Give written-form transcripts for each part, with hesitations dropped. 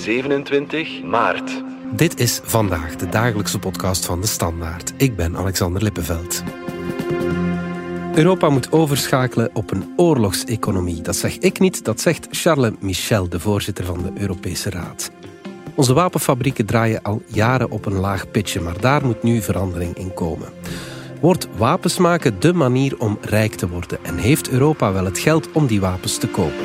27 maart. Dit is Vandaag, de dagelijkse podcast van De Standaard. Ik ben Alexander Lippenveld. Europa moet overschakelen op een oorlogseconomie. Dat zeg ik niet, dat zegt Charles Michel, de voorzitter van de Europese Raad. Onze wapenfabrieken draaien al jaren op een laag pitje, maar daar moet nu verandering in komen. Wordt wapens maken de manier om rijk te worden? En heeft Europa wel het geld om die wapens te kopen?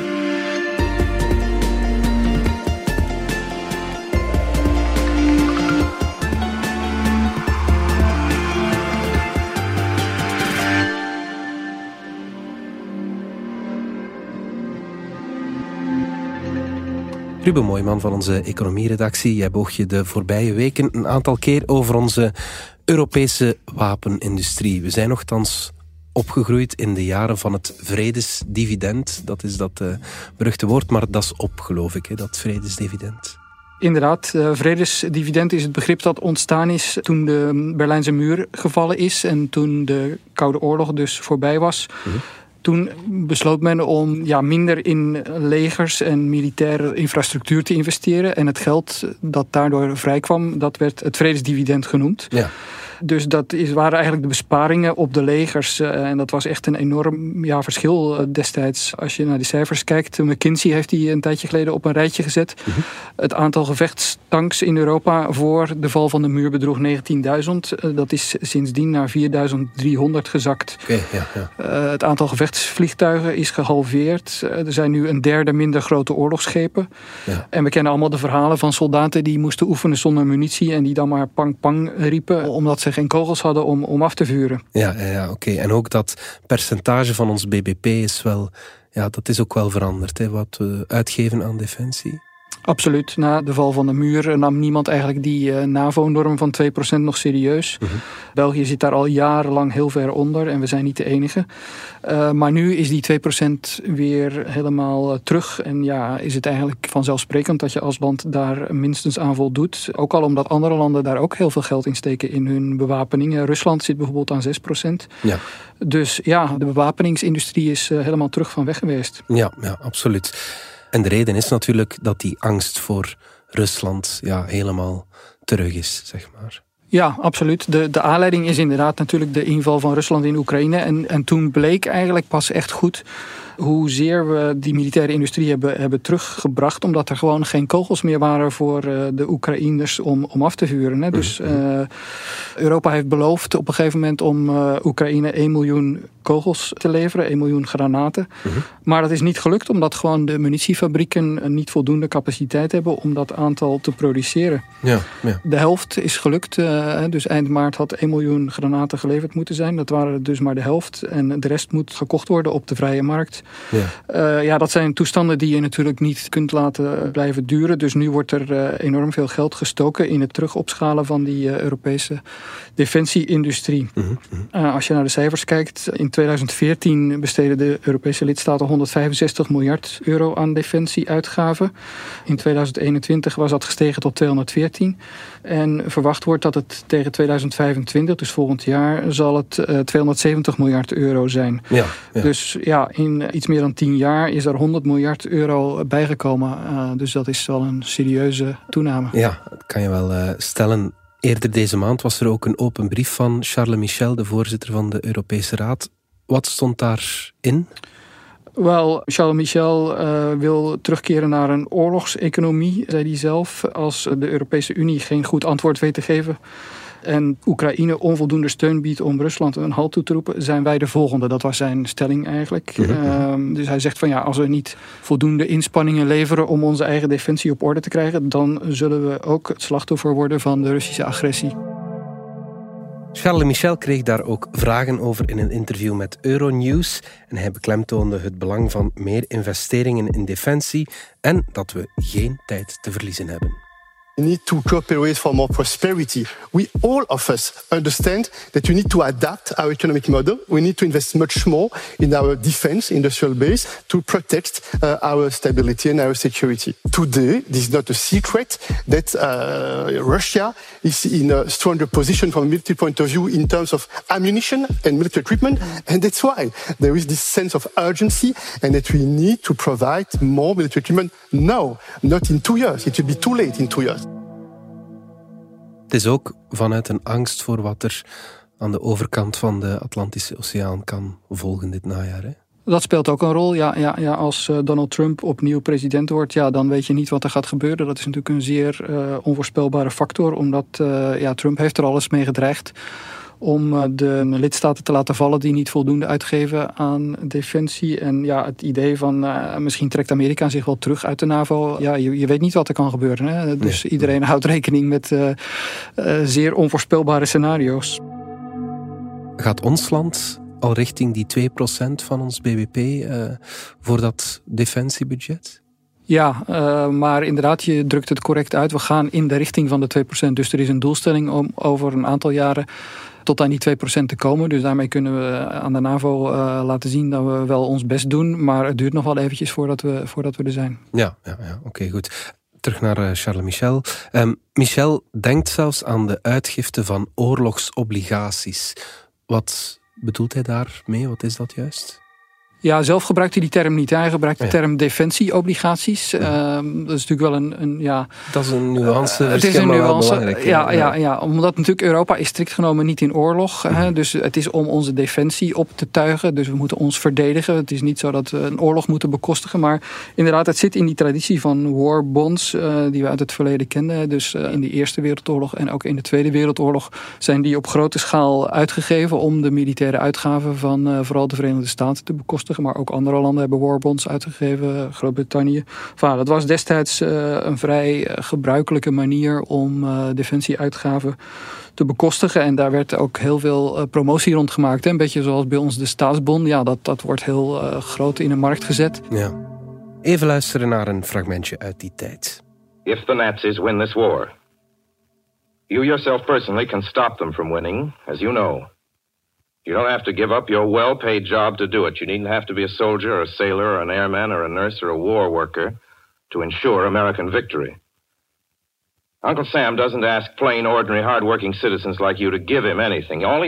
Ruben Mooijman van onze economieredactie. Jij boog je de voorbije weken een aantal keer over onze Europese wapenindustrie. We zijn nochtans opgegroeid in de jaren van het vredesdividend. Dat is dat beruchte woord, maar dat is op, geloof ik, hè, dat vredesdividend. Inderdaad, vredesdividend is het begrip dat ontstaan is toen de Berlijnse muur gevallen is en toen de Koude Oorlog dus voorbij was. Mm-hmm. Toen besloot men om minder in legers en militaire infrastructuur te investeren. En het geld dat daardoor vrijkwam, dat werd het vredesdividend genoemd. Ja. Dus dat waren eigenlijk de besparingen op de legers. En dat was echt een enorm verschil destijds. Als je naar de cijfers kijkt. McKinsey heeft die een tijdje geleden op een rijtje gezet. Mm-hmm. Het aantal gevechtstanks in Europa voor de val van de muur bedroeg 19.000. Dat is sindsdien naar 4.300 gezakt. Okay, het aantal gevechtsvliegtuigen is gehalveerd. Er zijn nu een derde minder grote oorlogsschepen. Ja. En we kennen allemaal de verhalen van soldaten die moesten oefenen zonder munitie. En die dan maar pang pang riepen. Omdat ze geen kogels hadden om af te vuren. Ja, oké. En ook dat percentage van ons BBP is wel, dat is ook wel veranderd, hè, wat we uitgeven aan defensie. Absoluut. Na de val van de muur nam niemand eigenlijk die NAVO-norm van 2% nog serieus. Mm-hmm. België zit daar al jarenlang heel ver onder en we zijn niet de enige. Maar nu is die 2% weer helemaal terug. En is het eigenlijk vanzelfsprekend dat je als land daar minstens aan voldoet. Ook al omdat andere landen daar ook heel veel geld in steken in hun bewapening. Rusland zit bijvoorbeeld aan 6%. Ja. Dus de bewapeningsindustrie is helemaal terug van weg geweest. Ja, absoluut. En de reden is natuurlijk dat die angst voor Rusland helemaal terug is, zeg maar. Ja, absoluut. De aanleiding is inderdaad natuurlijk de inval van Rusland in Oekraïne. En toen bleek eigenlijk pas echt goed hoezeer we die militaire industrie hebben teruggebracht. Omdat er gewoon geen kogels meer waren voor de Oekraïners om af te vuren. Hè. Dus Europa heeft beloofd op een gegeven moment om Oekraïne 1 miljoen kogels te leveren, 1 miljoen granaten. Mm-hmm. Maar dat is niet gelukt omdat gewoon de munitiefabrieken niet voldoende capaciteit hebben om dat aantal te produceren. Ja. De helft is gelukt. Dus eind maart had 1 miljoen granaten geleverd moeten zijn. Dat waren dus maar de helft. En de rest moet gekocht worden op de vrije markt. Ja. Dat zijn toestanden die je natuurlijk niet kunt laten blijven duren. Dus nu wordt er enorm veel geld gestoken in het terugopschalen van die Europese defensieindustrie. Mm-hmm. Als je naar de cijfers kijkt, in 2014 besteden de Europese lidstaten 165 miljard euro aan defensieuitgaven. In 2021 was dat gestegen tot 214. En verwacht wordt dat het tegen 2025, dus volgend jaar, zal het 270 miljard euro zijn. Ja. Dus in iets meer dan 10 jaar is er 100 miljard euro bijgekomen. Dus dat is wel een serieuze toename. Ja, dat kan je wel stellen. Eerder deze maand was er ook een open brief van Charles Michel, de voorzitter van de Europese Raad. Wat stond daarin? Wel, Charles Michel wil terugkeren naar een oorlogseconomie, zei hij zelf. Als de Europese Unie geen goed antwoord weet te geven en Oekraïne onvoldoende steun biedt om Rusland een halt toe te roepen, zijn wij de volgende. Dat was zijn stelling eigenlijk. Mm-hmm. Dus hij zegt van als we niet voldoende inspanningen leveren om onze eigen defensie op orde te krijgen, dan zullen we ook het slachtoffer worden van de Russische agressie. Charles Michel kreeg daar ook vragen over in een interview met Euronews. En hij beklemtoonde het belang van meer investeringen in defensie en dat we geen tijd te verliezen hebben. We need to cooperate for more prosperity. We, all of us, understand that we need to adapt our economic model. We need to invest much more in our defense industrial base to protect our stability and our security. Today, this is not a secret that Russia is in a stronger position from a military point of view in terms of ammunition and military equipment. And that's why there is this sense of urgency and that we need to provide more military equipment now, not in 2 years. It will be too late in 2 years. Het is ook vanuit een angst voor wat er aan de overkant van de Atlantische Oceaan kan volgen dit najaar, hè? Dat speelt ook een rol. Ja, als Donald Trump opnieuw president wordt, dan weet je niet wat er gaat gebeuren. Dat is natuurlijk een zeer onvoorspelbare factor, omdat Trump heeft er alles mee gedreigd om de lidstaten te laten vallen die niet voldoende uitgeven aan defensie. En het idee van misschien trekt Amerika zich wel terug uit de NAVO. Ja, je weet niet wat er kan gebeuren. Hè? Dus iedereen houdt rekening met zeer onvoorspelbare scenario's. Gaat ons land al richting die 2% van ons bbp voor dat defensiebudget? Ja, maar inderdaad, je drukt het correct uit. We gaan in de richting van de 2%. Dus er is een doelstelling om over een aantal jaren tot aan die 2% te komen. Dus daarmee kunnen we aan de NAVO laten zien dat we wel ons best doen. Maar het duurt nog wel eventjes voordat we er zijn. Ja, oké, goed. Terug naar Charles Michel. Michel denkt zelfs aan de uitgifte van oorlogsobligaties. Wat bedoelt hij daarmee? Wat is dat juist? Ja, zelf gebruikt hij die term niet. Hij gebruikt de term defensieobligaties. Dat is natuurlijk wel een dat is een nuance. Het is een nuance. Ja, omdat natuurlijk Europa is strikt genomen niet in oorlog. Dus het is om onze defensie op te tuigen. Dus we moeten ons verdedigen. Het is niet zo dat we een oorlog moeten bekostigen. Maar inderdaad, het zit in die traditie van war bonds die we uit het verleden kenden. Dus in de Eerste Wereldoorlog en ook in de Tweede Wereldoorlog zijn die op grote schaal uitgegeven om de militaire uitgaven van vooral de Verenigde Staten te bekostigen. Maar ook andere landen hebben warbonds uitgegeven, Groot-Brittannië. Dat was destijds een vrij gebruikelijke manier om defensieuitgaven te bekostigen. En daar werd ook heel veel promotie rond gemaakt. Een beetje zoals bij ons de staatsbon. Ja, dat wordt heel groot in de markt gezet. Ja. Even luisteren naar een fragmentje uit die tijd. If the Nazis win this war, you yourself personally can stop them from winning, as you know. You don't have to give up your well-paid job to do it. You needn't have to be a soldier or a sailor or an airman or a nurse or a war worker to ensure American victory. Uncle Sam doesn't ask plain, ordinary, hard-working citizens like you to give him anything. All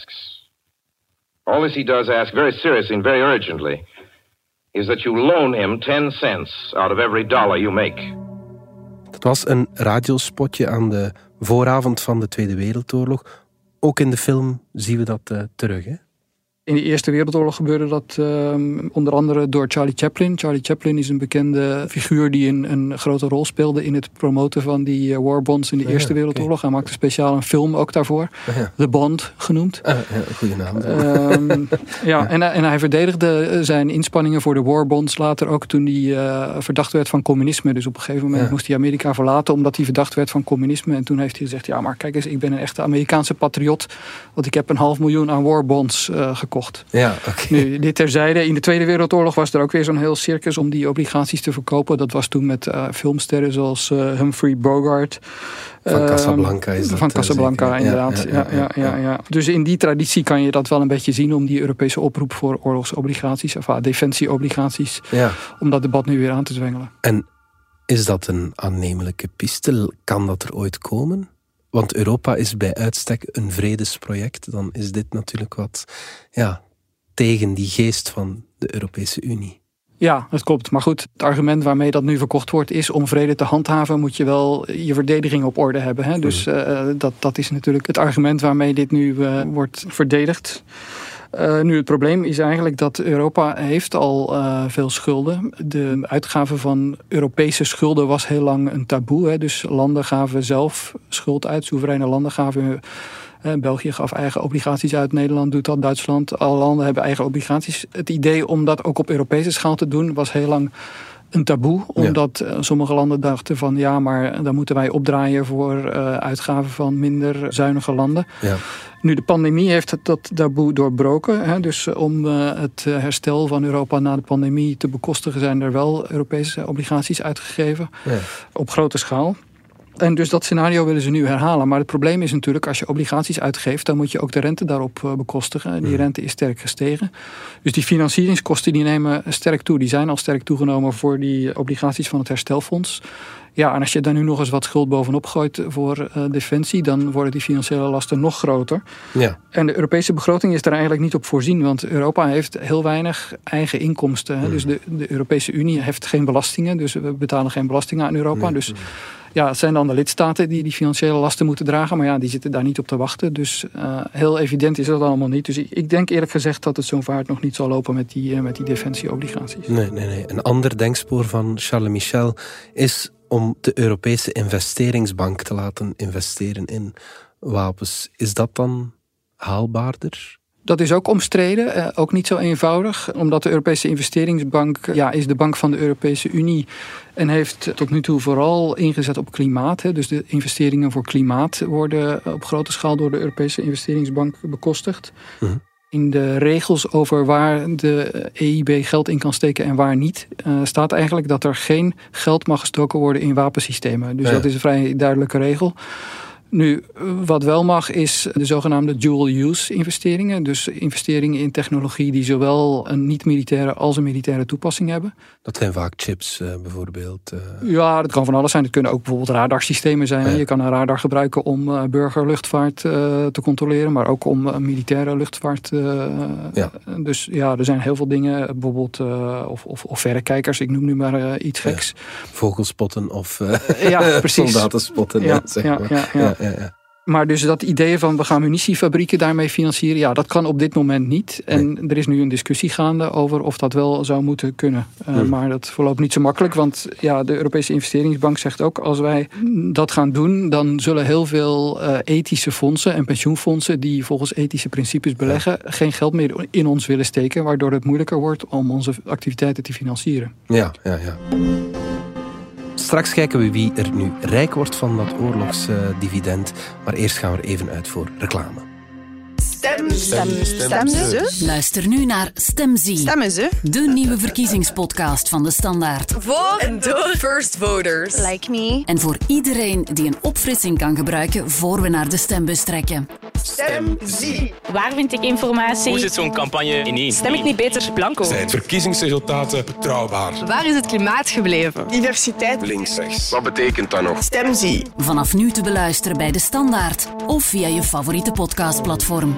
he does ask very seriously and very urgently is that you loan him 10 cents out of every dollar you make. Dat was een radiospotje aan de vooravond van de Tweede Wereldoorlog. Ook in de film zien we dat terug, hè? In de Eerste Wereldoorlog gebeurde dat onder andere door Charlie Chaplin. Charlie Chaplin is een bekende figuur die een grote rol speelde in het promoten van die warbonds in de Eerste Wereldoorlog. Okay. Hij maakte speciaal een film ook daarvoor. The Bond genoemd. Goeie naam. En hij verdedigde zijn inspanningen voor de warbonds later ook toen hij verdacht werd van communisme. Dus op een gegeven moment moest hij Amerika verlaten omdat hij verdacht werd van communisme. En toen heeft hij gezegd, ja maar kijk eens, ik ben een echte Amerikaanse patriot. Want ik heb 500.000 aan warbonds gekocht. Ja, okay. Nu, dit terzijde. In de Tweede Wereldoorlog was er ook weer zo'n heel circus om die obligaties te verkopen. Dat was toen met filmsterren zoals Humphrey Bogart. Van Casablanca is dat. Van Casablanca, inderdaad. Ja. Dus in die traditie kan je dat wel een beetje zien om die Europese oproep voor oorlogsobligaties, of defensieobligaties, om dat debat nu weer aan te zwengelen. En is dat een aannemelijke piste? Kan dat er ooit komen? Want Europa is bij uitstek een vredesproject. Dan is dit natuurlijk wat tegen die geest van de Europese Unie. Ja, dat klopt. Maar goed, het argument waarmee dat nu verkocht wordt is om vrede te handhaven moet je wel je verdediging op orde hebben. Hè? Dus dat is natuurlijk het argument waarmee dit nu wordt verdedigd. Nu, het probleem is eigenlijk dat Europa heeft al veel schulden. De uitgave van Europese schulden was heel lang een taboe. Hè? Dus landen gaven zelf schuld uit. Soevereine landen gaven... België gaf eigen obligaties uit. Nederland doet dat. Duitsland. Alle landen hebben eigen obligaties. Het idee om dat ook op Europese schaal te doen was heel lang een taboe. Omdat sommige landen dachten van maar dan moeten wij opdraaien voor uitgaven van minder zuinige landen. Ja. Nu, de pandemie heeft dat taboe doorbroken. Hè? Dus om het herstel van Europa na de pandemie te bekostigen zijn er wel Europese obligaties uitgegeven. Ja. Op grote schaal. En dus dat scenario willen ze nu herhalen. Maar het probleem is natuurlijk, als je obligaties uitgeeft, dan moet je ook de rente daarop bekostigen. En die rente is sterk gestegen. Dus die financieringskosten die nemen sterk toe. Die zijn al sterk toegenomen voor die obligaties van het herstelfonds. Ja, en als je daar nu nog eens wat schuld bovenop gooit voor defensie, dan worden die financiële lasten nog groter. Ja. En de Europese begroting is daar eigenlijk niet op voorzien, want Europa heeft heel weinig eigen inkomsten. Dus de Europese Unie heeft geen belastingen, dus we betalen geen belastingen aan Europa. Dus ja, het zijn dan de lidstaten die die financiële lasten moeten dragen, maar ja, die zitten daar niet op te wachten. Dus heel evident is dat allemaal niet. Dus ik denk eerlijk gezegd dat het zo'n vaart nog niet zal lopen met die defensieobligaties. Nee. Een ander denkspoor van Charles Michel is om de Europese investeringsbank te laten investeren in wapens. Is dat dan haalbaarder? Dat is ook omstreden, ook niet zo eenvoudig. Omdat de Europese investeringsbank is de bank van de Europese Unie en heeft tot nu toe vooral ingezet op klimaat. Dus de investeringen voor klimaat worden op grote schaal door de Europese investeringsbank bekostigd. In de regels over waar de EIB geld in kan steken en waar niet, staat eigenlijk dat er geen geld mag gestoken worden in wapensystemen. Dus dat is een vrij duidelijke regel. Nu, wat wel mag is de zogenaamde dual-use investeringen. Dus investeringen in technologie die zowel een niet-militaire als een militaire toepassing hebben. Dat zijn vaak chips bijvoorbeeld. Ja, dat kan van alles zijn. Het kunnen ook bijvoorbeeld radarsystemen zijn. Je kan een radar gebruiken om burgerluchtvaart te controleren, maar ook om militaire luchtvaart. Dus ja, er zijn heel veel dingen. Bijvoorbeeld of verrekijkers, ik noem nu maar iets geks. Vogelspotten of soldatenspotten. Ja. Maar dus dat idee van we gaan munitiefabrieken daarmee financieren, dat kan op dit moment niet. En er is nu een discussie gaande over of dat wel zou moeten kunnen. Maar dat verloopt niet zo makkelijk, want de Europese investeringsbank zegt ook, als wij dat gaan doen, dan zullen heel veel ethische fondsen en pensioenfondsen die volgens ethische principes beleggen, geen geld meer in ons willen steken, waardoor het moeilijker wordt om onze activiteiten te financieren. Ja. Straks kijken we wie er nu rijk wordt van dat oorlogsdividend. Maar eerst gaan we er even uit voor reclame. Stemmen. Luister nu naar Stemzie. Stemmen ze. De nieuwe verkiezingspodcast van De Standaard. Voor en door first voters. Like me. En voor iedereen die een opfrissing kan gebruiken voor we naar de stembus trekken. Stemzie. Waar vind ik informatie? Hoe zit zo'n campagne ineen? Stem ik niet beter blanco? Zijn verkiezingsresultaten betrouwbaar? Waar is het klimaat gebleven? Diversiteit. Links-rechts. Wat betekent dat nog? Stemzie. Vanaf nu te beluisteren bij De Standaard of via je favoriete podcastplatform.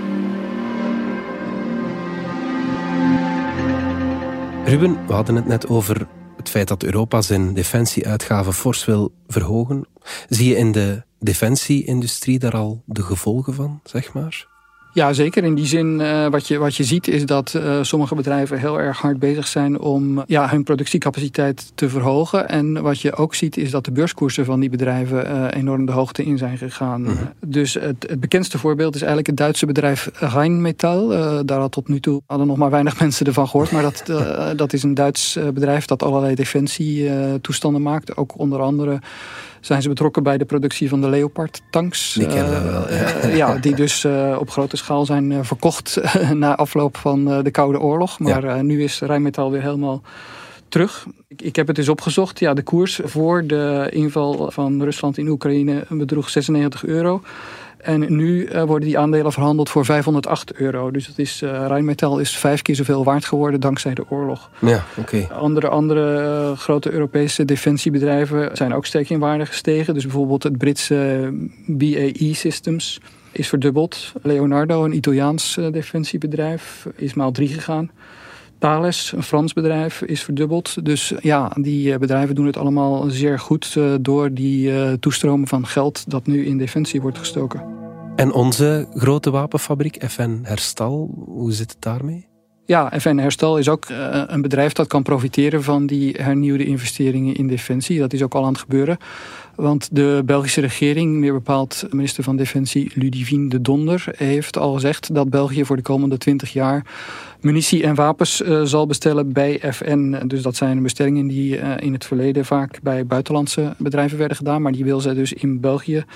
Ruben, we hadden het net over het feit dat Europa zijn defensieuitgaven fors wil verhogen. Zie je in de defensieindustrie daar al de gevolgen van, zeg maar? Ja, zeker. In die zin, wat je ziet is dat sommige bedrijven heel erg hard bezig zijn om hun productiecapaciteit te verhogen. En wat je ook ziet is dat de beurskoersen van die bedrijven enorm de hoogte in zijn gegaan. Dus het bekendste voorbeeld is eigenlijk het Duitse bedrijf Rheinmetall. Daar had tot nu toe hadden nog maar weinig mensen ervan gehoord. Maar dat is een Duits bedrijf dat allerlei defensietoestanden maakt. Ook onder andere zijn ze betrokken bij de productie van de Leopard-tanks. Die kennen we wel. Die dus op grote schaal zijn verkocht na afloop van de Koude Oorlog. Maar nu is Rheinmetall weer helemaal terug. Ik heb het eens opgezocht. De koers voor de inval van Rusland in Oekraïne bedroeg €96. En nu worden die aandelen verhandeld voor €508. Dus dat is, Rheinmetall is 5 keer zoveel waard geworden dankzij de oorlog. Ja, oké. Andere grote Europese defensiebedrijven zijn ook sterk in waarde gestegen. Dus bijvoorbeeld het Britse BAE Systems is verdubbeld. Leonardo, een Italiaans defensiebedrijf, is maal 3 gegaan. Thales, een Frans bedrijf, is verdubbeld. Dus die bedrijven doen het allemaal zeer goed door die toestromen van geld dat nu in defensie wordt gestoken. En onze grote wapenfabriek, FN Herstal, hoe zit het daarmee? Ja, FN Herstal is ook een bedrijf dat kan profiteren van die hernieuwde investeringen in defensie. Dat is ook al aan het gebeuren. Want de Belgische regering, meer bepaald minister van Defensie Ludivine de Donder, heeft al gezegd dat België voor de komende 20 jaar munitie en wapens zal bestellen bij FN. Dus dat zijn bestellingen die in het verleden vaak bij buitenlandse bedrijven werden gedaan. Maar die wil zij dus in België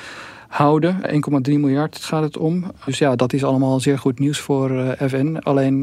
houden. 1,3 miljard gaat het om. Dus ja, dat is allemaal zeer goed nieuws voor FN. Alleen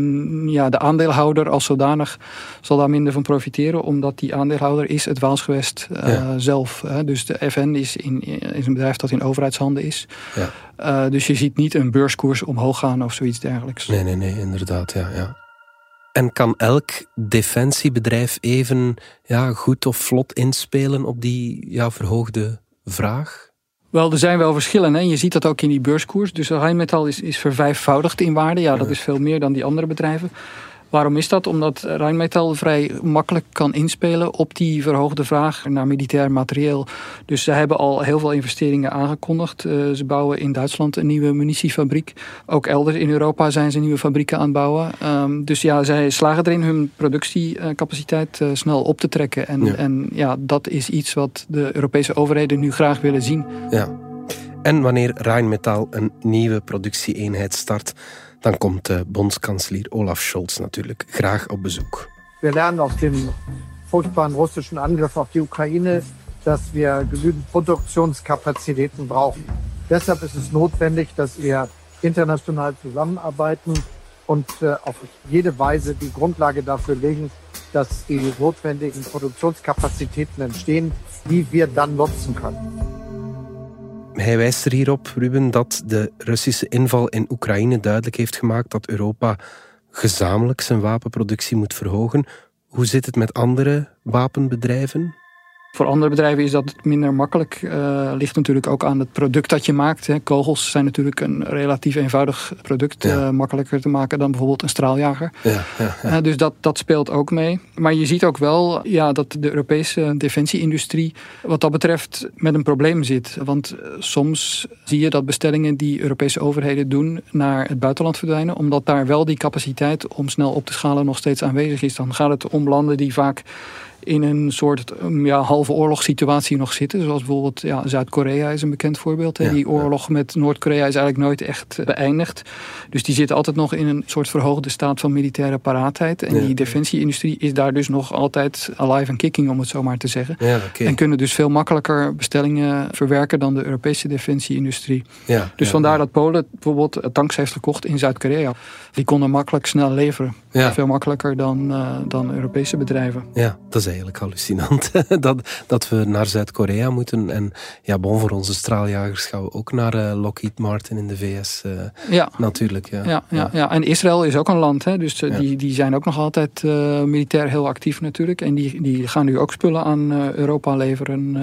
de aandeelhouder als zodanig zal daar minder van profiteren, omdat die aandeelhouder is het Waalsgewest zelf. Dus de FN is een bedrijf dat in overheidshanden is. Ja. Dus je ziet niet een beurskoers omhoog gaan of zoiets dergelijks. Nee, inderdaad, ja. En kan elk defensiebedrijf even goed of vlot inspelen op die verhoogde vraag? Wel, er zijn wel verschillen. Hè? Je ziet dat ook in die beurskoers. Dus Rheinmetall is vervijfvoudigd in waarde. Ja, dat is veel meer dan die andere bedrijven. Waarom is dat? Omdat Rheinmetall vrij makkelijk kan inspelen op die verhoogde vraag naar militair materieel. Dus ze hebben al heel veel investeringen aangekondigd. Ze bouwen in Duitsland een nieuwe munitiefabriek. Ook elders in Europa zijn ze nieuwe fabrieken aan het bouwen. Dus ja, zij slagen erin hun productiecapaciteit snel op te trekken. En dat is iets wat de Europese overheden nu graag willen zien. Ja. En wanneer Rheinmetall een nieuwe productieeenheid start, dan komt de bondskanselier Olaf Scholz natuurlijk graag op bezoek. We lernen aus dem furchtbaren russischen Angriff auf die Ukraine, dass wir genügend Produktionskapazitäten brauchen. Deshalb ist es notwendig, dass wir international zusammenarbeiten und auf jede Weise die Grundlage dafür legen, dass die notwendigen Produktionskapazitäten entstehen, die wir dann nutzen können. Hij wijst er hierop, Ruben, dat de Russische inval in Oekraïne duidelijk heeft gemaakt dat Europa gezamenlijk zijn wapenproductie moet verhogen. Hoe zit het met andere wapenbedrijven? Voor andere bedrijven is dat minder makkelijk. Ligt natuurlijk ook aan het product dat je maakt. Hè. Kogels zijn natuurlijk een relatief eenvoudig product. Makkelijker te maken dan bijvoorbeeld een straaljager. Ja. Dus dat speelt ook mee. Maar je ziet ook wel dat de Europese defensieindustrie wat dat betreft met een probleem zit. Want soms zie je dat bestellingen die Europese overheden doen naar het buitenland verdwijnen. Omdat daar wel die capaciteit om snel op te schalen nog steeds aanwezig is. Dan gaat het om landen die vaak in een soort halve oorlogssituatie nog zitten. Zoals bijvoorbeeld Zuid-Korea is een bekend voorbeeld. Ja, die oorlog met Noord-Korea is eigenlijk nooit echt beëindigd. Dus die zitten altijd nog in een soort verhoogde staat van militaire paraatheid. En die defensieindustrie is daar dus nog altijd alive and kicking, om het zo maar te zeggen. Ja, okay. En kunnen dus veel makkelijker bestellingen verwerken dan de Europese defensieindustrie. Dus vandaar dat Polen bijvoorbeeld tanks heeft gekocht in Zuid-Korea. Die konden makkelijk snel leveren. Ja. Veel makkelijker dan Europese bedrijven. Ja, dat is eigenlijk hallucinant. dat we naar Zuid-Korea moeten. En voor onze straaljagers gaan we ook naar Lockheed Martin in de VS. Natuurlijk. Ja. En Israël is ook een land. Hè? Dus die zijn ook nog altijd militair heel actief natuurlijk. En die gaan nu ook spullen aan Europa leveren.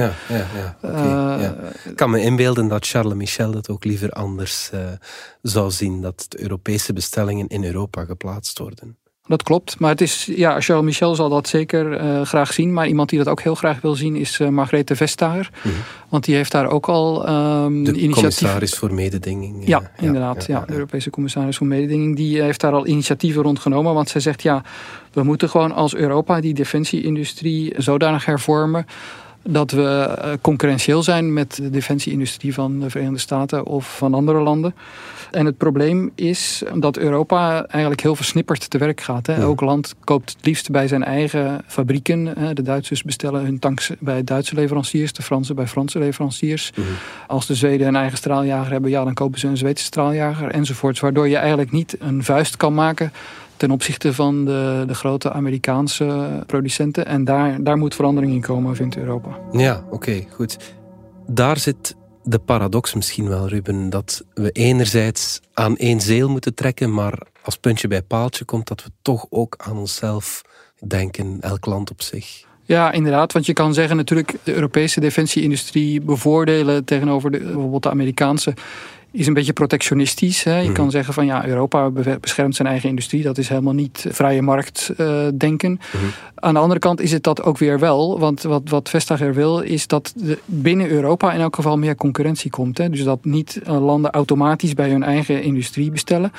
Ik kan me inbeelden dat Charles Michel dat ook liever anders zou zien. Dat de Europese bestellingen in Europa geplaatst worden. Dat klopt, maar het is, Charles Michel zal dat zeker graag zien. Maar iemand die dat ook heel graag wil zien is Margrethe Vestager. Mm-hmm. Want die heeft daar ook al de commissaris voor mededinging. Ja, inderdaad. De Europese commissaris voor mededinging. Die heeft daar al initiatieven rond genomen. Want zij zegt, we moeten gewoon als Europa die defensieindustrie zodanig hervormen dat we concurrentieel zijn met de defensieindustrie van de Verenigde Staten of van andere landen. En het probleem is dat Europa eigenlijk heel versnipperd te werk gaat. Hè. Elk land koopt het liefst bij zijn eigen fabrieken. De Duitsers bestellen hun tanks bij Duitse leveranciers, de Fransen bij Franse leveranciers. Als de Zweden een eigen straaljager hebben, dan kopen ze een Zweedse straaljager enzovoorts. Waardoor je eigenlijk niet een vuist kan maken ten opzichte van de grote Amerikaanse producenten. En daar moet verandering in komen, vindt Europa. Ja, oké, goed. Daar zit de paradox misschien wel, Ruben, dat we enerzijds aan één zeel moeten trekken, maar als puntje bij paaltje komt dat we toch ook aan onszelf denken, elk land op zich. Ja, inderdaad, want je kan zeggen natuurlijk de Europese defensieindustrie bevoordelen tegenover bijvoorbeeld de Amerikaanse is een beetje protectionistisch. Hè. Je kan zeggen van Europa beschermt zijn eigen industrie. Dat is helemaal niet vrije markt denken. Aan de andere kant is het dat ook weer wel. Want wat Vestager wil is dat binnen Europa in elk geval meer concurrentie komt. Hè. Dus dat niet landen automatisch bij hun eigen industrie bestellen.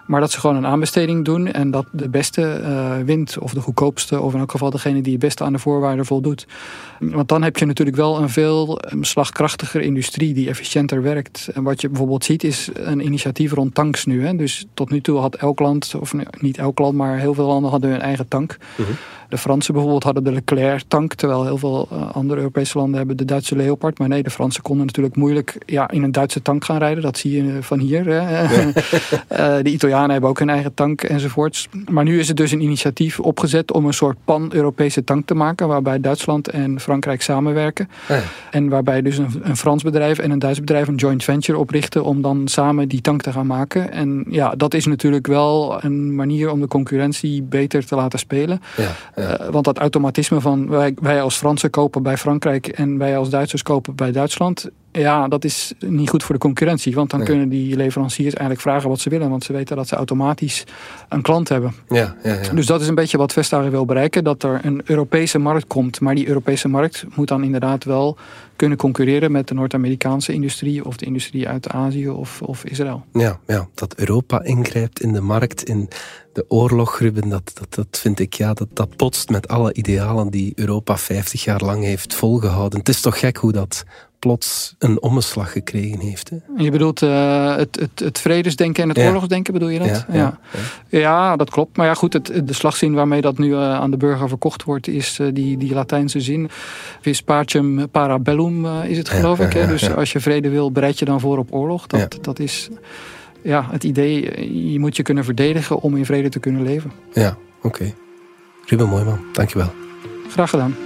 Maar dat ze gewoon een aanbesteding doen en dat de beste wint of de goedkoopste of in elk geval degene die het beste aan de voorwaarden voldoet. Want dan heb je natuurlijk wel een veel slagkrachtiger industrie die efficiënter werkt. En wat je bijvoorbeeld ziet is een initiatief rond tanks nu. Hè. Dus tot nu toe had elk land, of niet elk land, maar heel veel landen hadden hun eigen tank. De Fransen bijvoorbeeld hadden de Leclerc tank, terwijl heel veel andere Europese landen hebben de Duitse Leopard. Maar nee, de Fransen konden natuurlijk moeilijk in een Duitse tank gaan rijden. Dat zie je van hier. Hè. De Italianen hebben ook hun eigen tank enzovoorts. Maar nu is er dus een initiatief opgezet om een soort pan-Europese tank te maken, waarbij Duitsland en Frankrijk samenwerken. En waarbij dus een Frans bedrijf en een Duits bedrijf een joint venture oprichten om dan samen die tank te gaan maken. En ja, dat is natuurlijk wel een manier om de concurrentie beter te laten spelen. Want dat automatisme van wij als Fransen kopen bij Frankrijk en wij als Duitsers kopen bij Duitsland, ja, dat is niet goed voor de concurrentie. Want dan kunnen die leveranciers eigenlijk vragen wat ze willen. Want ze weten dat ze automatisch een klant hebben. Dus dat is een beetje wat Vestager wil bereiken. Dat er een Europese markt komt. Maar die Europese markt moet dan inderdaad wel kunnen concurreren met de Noord-Amerikaanse industrie of de industrie uit Azië of Israël. Ja, dat Europa ingrijpt in de markt, in de oorlog, Ruben, dat vind ik, dat potst met alle idealen die Europa 50 jaar lang heeft volgehouden. Het is toch gek hoe dat plots een omslag gekregen heeft. Hè? Je bedoelt het vredesdenken en het oorlogsdenken, bedoel je dat? Ja, dat klopt. Maar ja, goed, de slagzin waarmee dat nu aan de burger verkocht wordt, is die Latijnse zin. Vis pacem para bellum is het, geloof ik. Hè? Dus als je vrede wil, bereid je dan voor op oorlog. Dat is het idee, je moet je kunnen verdedigen om in vrede te kunnen leven. Ja, oké. Ruben Mooijman, dankjewel. Graag gedaan.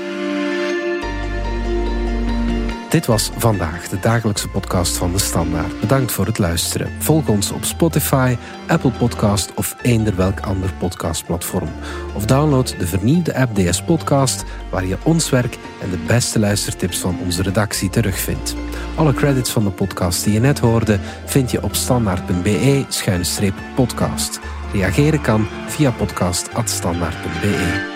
Dit was Vandaag, de dagelijkse podcast van De Standaard. Bedankt voor het luisteren. Volg ons op Spotify, Apple Podcast of eender welk ander podcastplatform. Of download de vernieuwde app DS Podcast, waar je ons werk en de beste luistertips van onze redactie terugvindt. Alle credits van de podcast die je net hoorde vind je op standaard.be/podcast. Reageren kan via podcast@standaard.be.